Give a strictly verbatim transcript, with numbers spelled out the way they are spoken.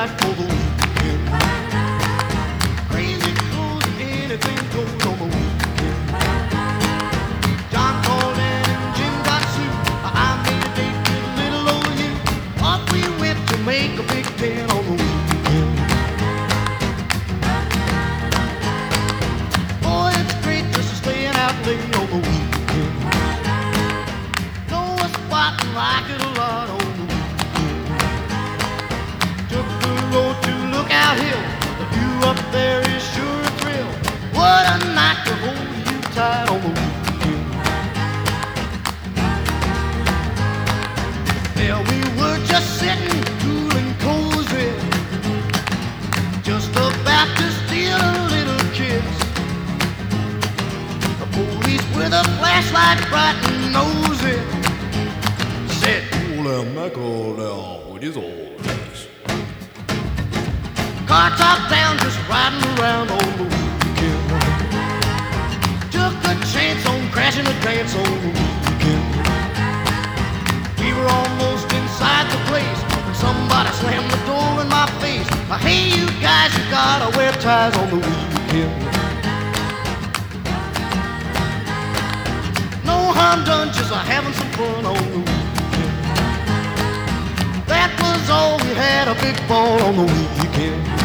night for the weekend. Crazy clothes, anything goes on the weekend. John called in and Jim got sued. I made a date with little old you. Off we went to make a big ten on the weekend. Boy, it's great just staying out late on the weekend. Know a spot and like it a lot on the weekend. Took the road to Lookout Hill. The view up there is sure a thrill. What a night to hold you tight on the weekend. There we were just sitting cool and cozy, just about to steal a little kiss. The police with a flashlight bright and nosy said, "Pull them knuckle down with his old face." Car top down, just riding around on the weekend. Took a chance on crashing a dance on the weekend. We were almost inside the place when somebody slammed the door in my face. Hey, you guys, you gotta wear ties on the weekend. No harm done, just uh, having some fun on the weekend. That was all we had, a big ball on the weekend.